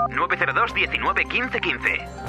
902 19 15 15.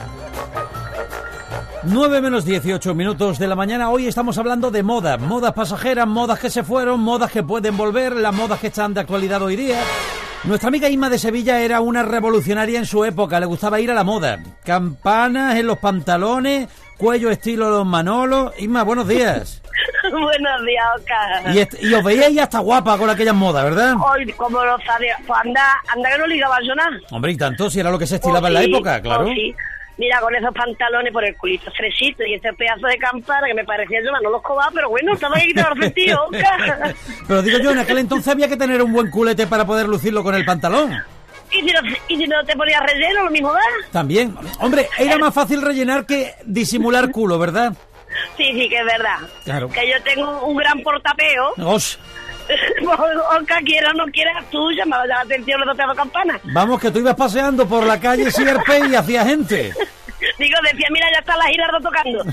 9 menos 18 minutos de la mañana. Hoy estamos hablando de modas. Modas pasajeras, modas que se fueron, modas que pueden volver, las modas que están de actualidad hoy día. Nuestra amiga Inma de Sevilla era una revolucionaria en su época. Le gustaba ir a la moda. Campanas en los pantalones, cuello estilo los Manolos. Inma, buenos días. Buenos días, Oscar. Y os veíais hasta guapa con aquellas modas, ¿verdad? Hoy, como lo sabía, pues anda que no ligaba yo nada. Hombre, y tanto, si era lo que se estilaba en la época, claro. Sí. Mira, con esos pantalones por el culito estrechito y ese pedazo de campana que me parecía yo Manolo Escobar, pero bueno, estaba ahí quitado el sentido, Oscar. Pero digo yo, en aquel entonces había que tener un buen culete para poder lucirlo con el pantalón. ¿Y si no te ponías relleno, lo mismo da? También. Hombre, era más fácil rellenar que disimular culo, ¿verdad? Sí, que es verdad. Claro. Que yo tengo un gran portapeo. Os. Oscar, quieras o no quieras, tú llamabas la atención los dos campanas. Vamos, que tú ibas paseando por la calle Sierpe y hacía gente. Digo, decía, mira, ya está la Girardo tocando.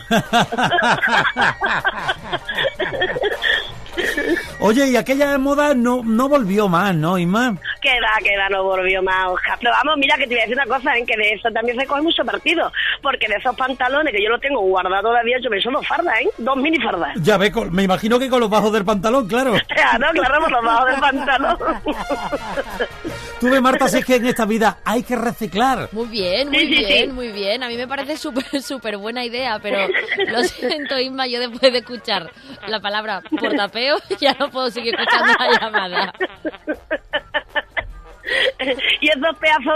Oye, y aquella moda no volvió más, ¿no, Inma? Que va, no volvió más, Oscar. Pero vamos, mira, que te voy a decir una cosa, que de eso también se coge mucho partido. Porque de esos pantalones que yo los tengo guardados todavía, yo me son dos fardas, 2 minifardas. Ya ves, me imagino que con los bajos del pantalón, claro. Claro, por los bajos del pantalón. Tú ves, Marta, si es que en esta vida hay que reciclar. Muy bien, muy bien. A mí me parece súper buena idea, pero lo siento, Inma, yo después de escuchar la palabra portapeo ya no puedo seguir escuchando la llamada. Y esos pedazos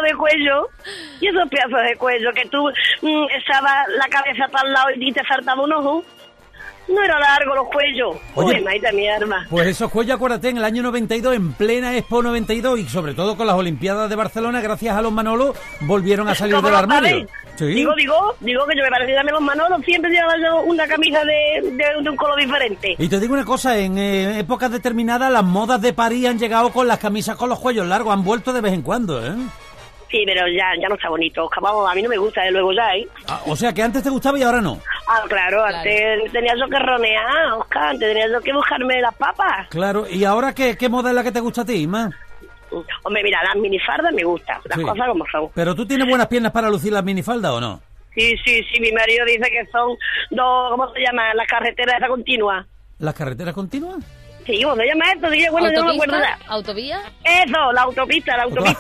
de cuello, que tú echabas la cabeza para el lado y te saltaba un ojo. No era largo los cuellos. Oye, uy, maita mi arma. Pues esos cuellos, acuérdate, en el año 92, en plena Expo 92, y sobre todo con las Olimpiadas de Barcelona, gracias a los Manolos, volvieron a salir del armario. Sí. Digo que yo me parecía a mí los Manolos, siempre llevaba yo una camisa de un color diferente. Y te digo una cosa, en épocas determinadas las modas de París han llegado con las camisas con los cuellos largos, han vuelto de vez en cuando, ¿eh? Sí, pero ya no está bonito, Oscar. Vamos, a mí no me gusta, de luego ya, ¿eh? Ah, o sea, que antes te gustaba y ahora no. Ah, claro, antes tenía yo que ronear, Oscar, antes tenía yo que buscarme las papas. Claro, ¿y ahora qué moda es la que te gusta a ti, Inma? Hombre, mira, las minifardas me gustan, las cosas como son. ¿Pero tú tienes buenas piernas para lucir las minifaldas o no? Sí, mi marido dice que son dos, ¿cómo se llama? Las carreteras esa continua. ¿Las carreteras continuas? Sí, ¿cómo se llama esto? Sí, bueno, yo no me acuerdo ya. ¿Autovía? Eso, la autopista.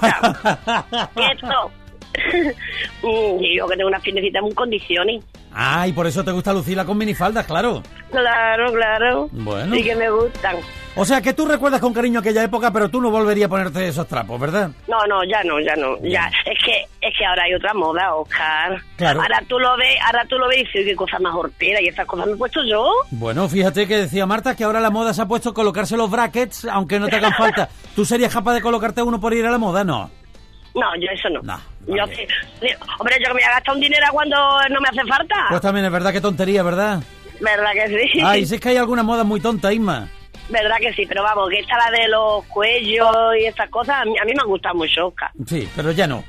Eso. Digo que tengo unas piernecitas muy condiciones. Ah, y por eso te gusta lucirla con minifaldas, claro. Claro. Bueno. Sí que me gustan. O sea, que tú recuerdas con cariño aquella época, pero tú no volverías a ponerte esos trapos, ¿verdad? No, ya no. Ya. Es que ahora hay otra moda, Oscar. Claro. Ahora tú lo ves y dices, qué cosa más hortera, y estas cosas me he puesto yo. Bueno, fíjate que decía Marta que ahora la moda se ha puesto a colocarse los brackets, aunque no te hagan falta. ¿Tú serías capaz de colocarte uno por ir a la moda? No. No, yo eso no. No, yo sí. Hombre, yo que me voy a gastar un dinero cuando no me hace falta. Pues también es verdad, qué tontería, ¿verdad? ¿Verdad que sí? Ay, si es que hay alguna moda muy tonta, Inma. Verdad que sí, pero vamos, que esta la de los cuellos y estas cosas, a mí me han gustado mucho, Oscar. Sí, pero ya no.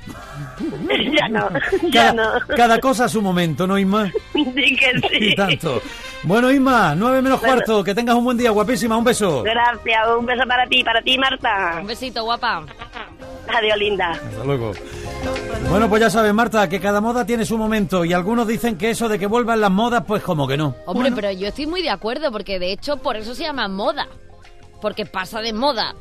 ya no. Cada cosa a su momento, ¿no, Inma? Sí que sí. Y tanto. Bueno, Inma, 9 menos cuarto, que tengas un buen día, guapísima, un beso. Gracias, un beso para ti, Marta. Un besito, guapa. Adiós, linda. Hasta luego. Bueno, pues ya sabes, Marta, que cada moda tiene su momento y algunos dicen que eso de que vuelvan las modas, pues como que no. Hombre, pero yo estoy muy de acuerdo, porque de hecho por eso se llama moda, porque pasa de moda.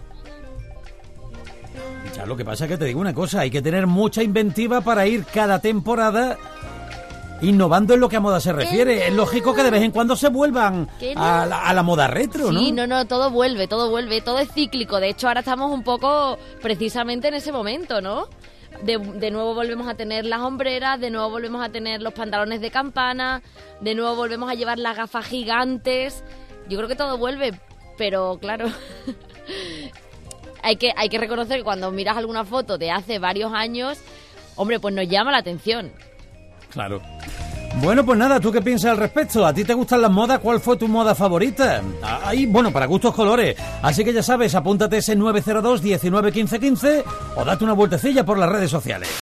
Ya, lo que pasa es que te digo una cosa, hay que tener mucha inventiva para ir cada temporada innovando en lo que a moda se refiere. Es lógico que de vez en cuando se vuelvan a la moda retro, ¿no? Sí, no, todo vuelve, todo es cíclico. De hecho, ahora estamos un poco precisamente en ese momento, ¿no? De nuevo volvemos a tener las hombreras, de nuevo volvemos a tener los pantalones de campana, de nuevo volvemos a llevar las gafas gigantes. Yo creo que todo vuelve, pero claro, hay que reconocer que cuando miras alguna foto de hace varios años, hombre, pues nos llama la atención. Claro. Bueno, pues nada, ¿tú qué piensas al respecto? ¿A ti te gustan las modas? ¿Cuál fue tu moda favorita? Ahí, bueno, para gustos colores. Así que ya sabes, apúntate ese 902 19 15 15 o date una vueltecilla por las redes sociales.